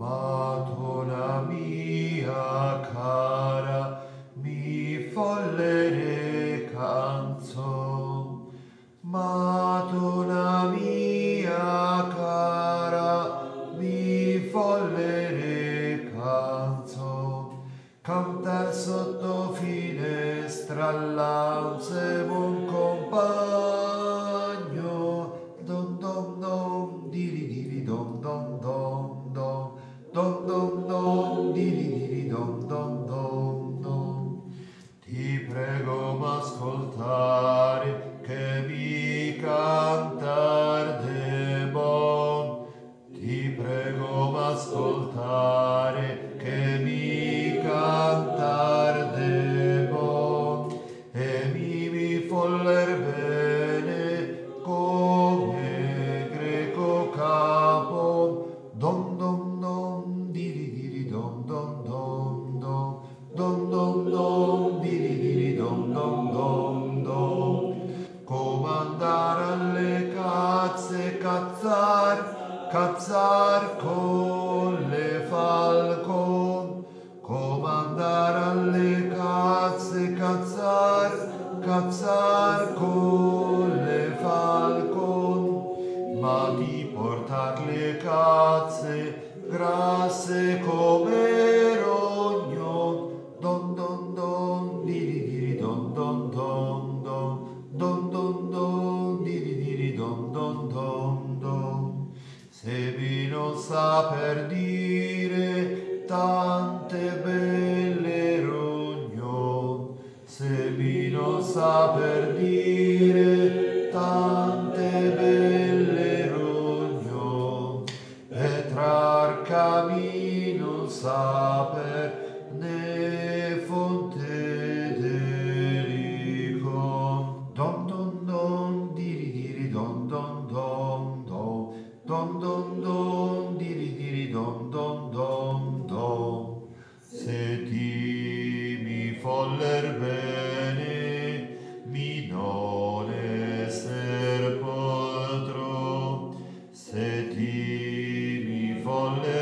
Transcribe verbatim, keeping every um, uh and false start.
Madonna mia cara, mi follere canzon. Madonna mia cara, mi follere canzon. Cantar sotto finestra all'anse buon compagno. Dom dom dom, diri diri dom dom dom dom. Dom dom dom, diri diri dom dom dom dom. Ti prego m'ascoltare che mi cantar de bon. Ti prego m'ascoltare che mi cantar de bon. E mi mi foller bene come greco capo. Dom dom dom, diri diri dom dom dom dom. Dom dom dom, diri diri dom dom dom dom. Comandare alle cazze, cazzar, cazzar con le falcon. Comandare alle cazze, cazzar, cazzar con le falcon. Ma di portar le cazze grasse come rognon. Don don don, diri diri don don don don. Don don don, diri diri don don don don. Se vi non saper dire tante belle rognon. Se vi non saper dire tante belle rognon. E trar cammino saper ne fonte delicon. Dom dom dom, diri diri dom dom dom dom. Dom dom dom, diri diri dom dom dom dom. Se ti mi foller bene, mi non esser potro. Se ti mi foller